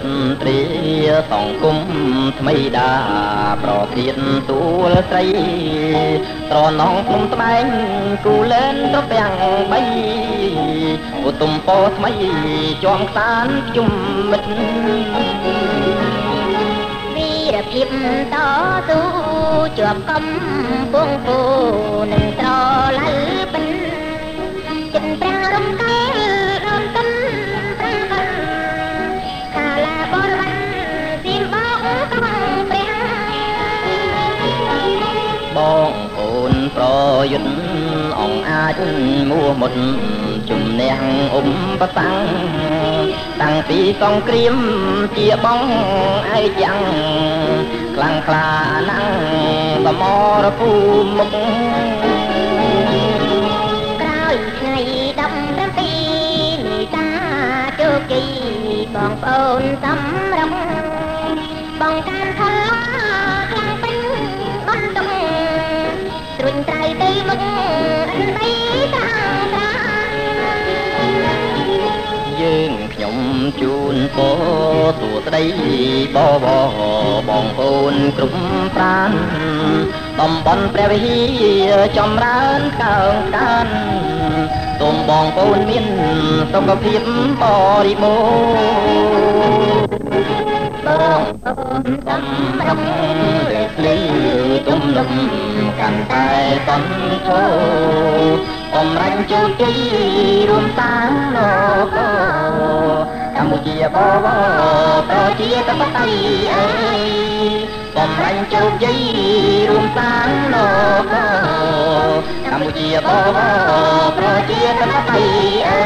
ត្រីសង្គមថ្មីដាប្រធានទួលស្រីត្រនងភ្នំត្បែងគូលែនត្រពាំងបីឧទុំពោថ្មីជាប់ខ្សានជុំមិត្តវីរភាពតស៊ូជាប់កំពងពូនឹងត្រឡៅបិនចិត្តប្រាំងរំកាលរំកិនប្រាំងកិនកាលាបរវ័នសៀមបងកំព្រះបងអូនប្រយុទ្ធអង្គអាចមួមុតជំនះអ៊ុំប្រសាំងតាំងពីសង្គ្រាមជាបងឯយ៉ាងខ្លាំងក្លាណាស់សមរភូមិមុខក្រោយថ្ងៃ17មេសាជោគជ័យបងប្អូនសម្រុងបងកាន់ខលខ្លាំងពេញបន្ទុកត្រួញត្រៃទៅមុខអន្តីត្រាំត្រាយើងខ្ញុំជូនពរសួស្ដីបបបងប្អូនគ្រប់ប្រានតំបន់ព្រះវិហារចម្រើនកើងកានសូមបងប្អូនមានសុខភាពបរិបូរណ៍បងប្អូនសម្រុងភ្លឺទំនំកាន់តែសំធោបំរាញ់ជោគជ័យរួមសាងលោកកម្ពុជាបវរប្រជាធិបតេយ្យអើយបំរាញ់ជោគជ័យរួមសាងលោកកម្ពុជាបវរប្រជាធិបតេយ្យអើយ